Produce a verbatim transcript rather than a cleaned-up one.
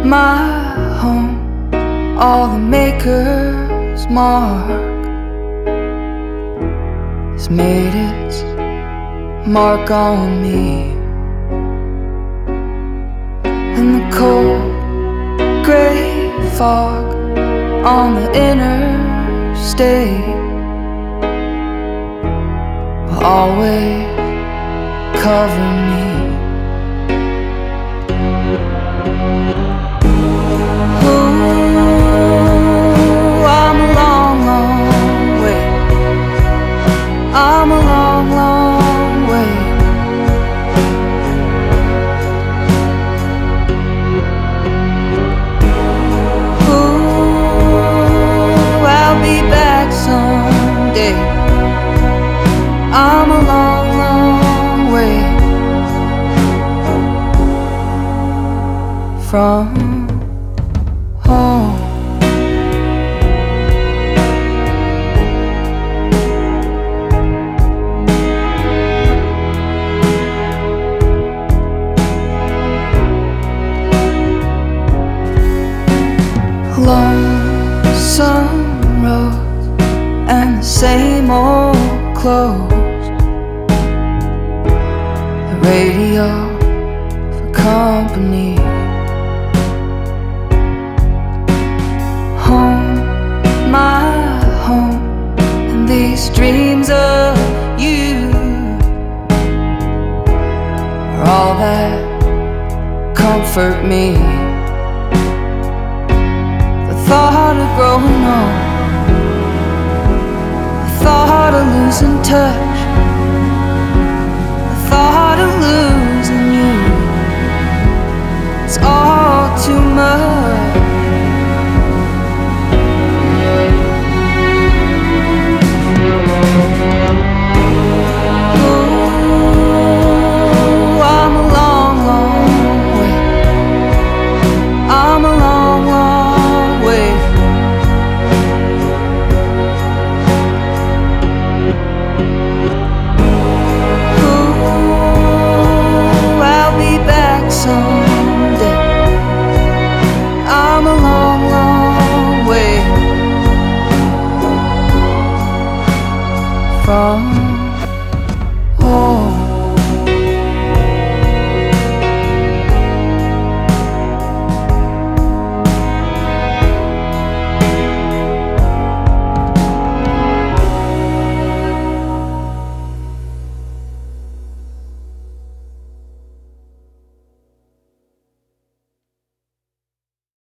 my home, all the maker's mark has made its mark on me. And the cold gray fog on the interstate will always cover me. I'm a long, long way. I'm a long, long way. Ooh, I'll be back someday. I'm a long, long way from home. Lonesome roads and the same old clothes, the radio for company. Home, my home, and these dreams of you are all that comfort me. Thought of growing old, the thought of losing touch